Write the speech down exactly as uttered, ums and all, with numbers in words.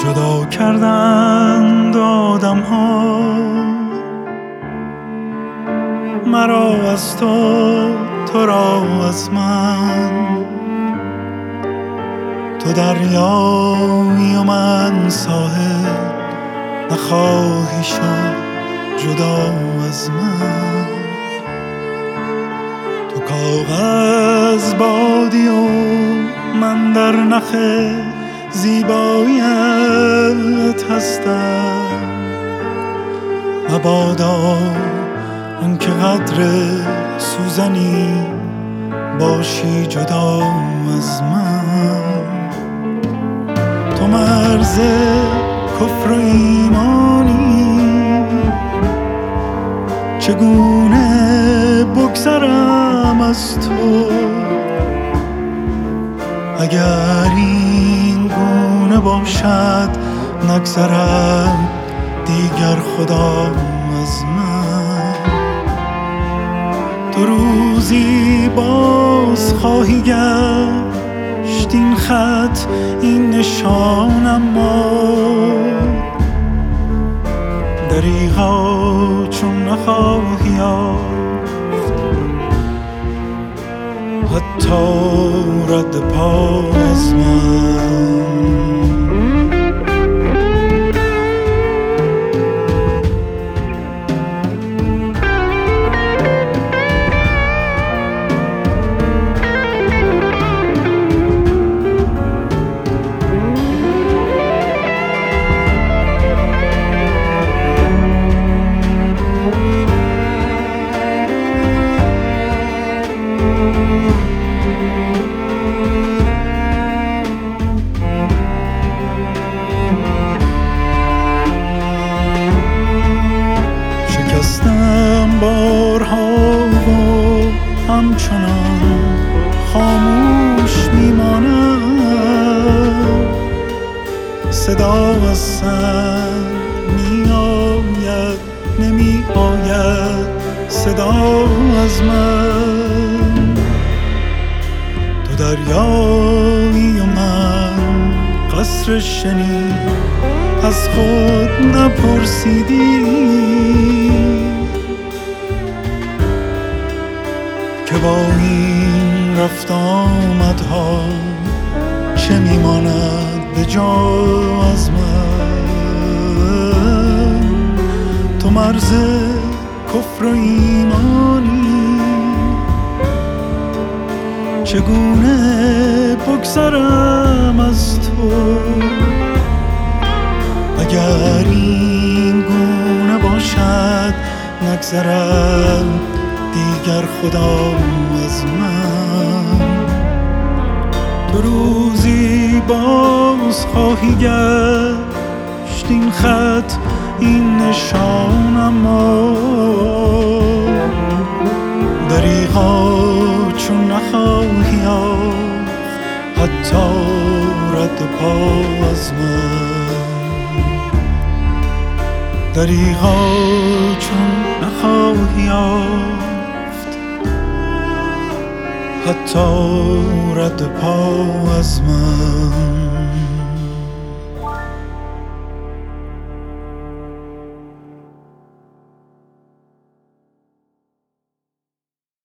جدا کردند آدم ها مرا از تو، تو را از من. تو دریایی و من ساحل، نخواهی شد جدا از من. تو کاغذ بادی و من در نخ زیباییت هستم. مبادا آن که قدر سوزنی باشی جدا از من. تو مرز کفر و ایمانی، چگونه بگذرم از تو؟ اگر این گونه باشد نگذرم دیگر خدا از من. تو روزی باز خواهی گشت این خط، این نشانم ما دریغا چون نخواهی یافت حتی رد پا از من. شکستم بارها و همچنان خاموش میمانم. صدا از سر می آید نمی آید صدا از من. تو دریایی و من قصر شنی، از خود نپرسیدی که با این رفت آمدها چه میماند به جا از من. تو مرز کفر و ایمانی، چگونه بگذرم از تو؟ اگر این گونه باشد نگذرم دیگر خدا از من. تو روزی باز خواهی گشت این خط، این نشانم ما دریغا چون نخواهی یافت حتی رد پا از من. دریغا چون نخواهی یافت حتی رد پا از من.